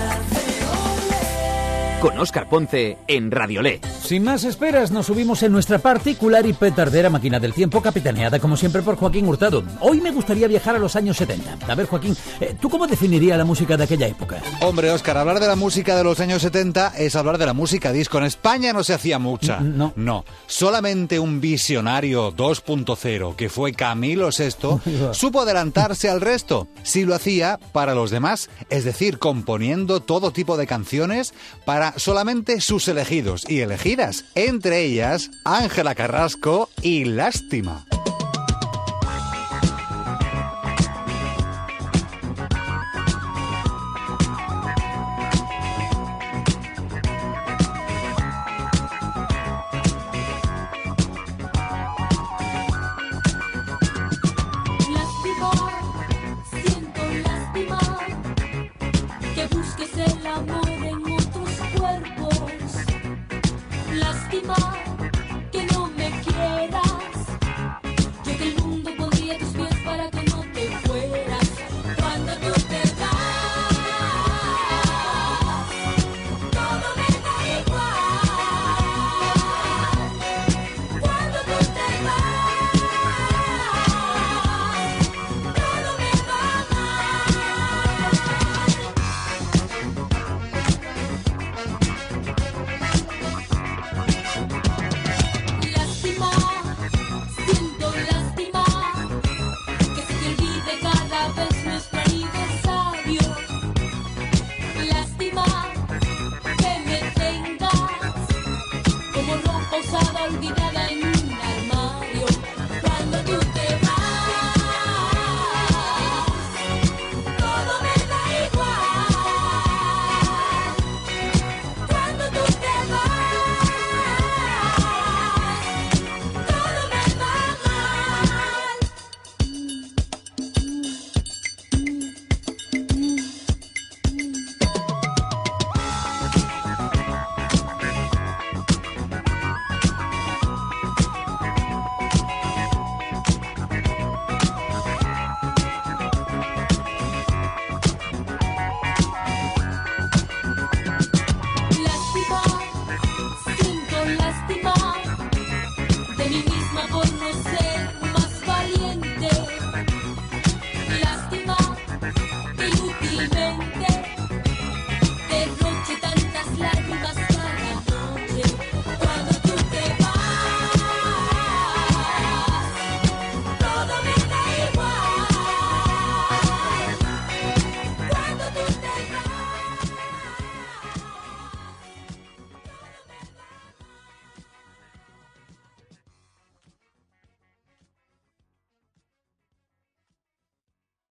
Con Óscar Ponce en Radiolé. Sin más esperas, nos subimos en nuestra particular y petardera máquina del tiempo, capitaneada como siempre por Joaquín Hurtado. Hoy me gustaría viajar a los años 70. A ver, Joaquín, ¿tú cómo definirías la música de aquella época? Hombre, Óscar, hablar de la música de los años 70 es hablar de la música disco. En España no se hacía mucha. No. Solamente un visionario 2.0, que fue Camilo VI, supo adelantarse al resto. Sí lo hacía para los demás, es decir, componiendo todo tipo de canciones para solamente sus elegidos y elegidas, entre ellas Ángela Carrasco y Lástima. Que no me quieras, yo que el mundo pondría a tus pies para que no te fueras. Cuando tú te vas, todo me da igual. Cuando tú te vas, todo me va olvidada en un armario. Cuando tú te vas, todo me da igual. Cuando tú te vas, todo me va mal. De mí misma por no ser más valiente. Lástima que inútilmente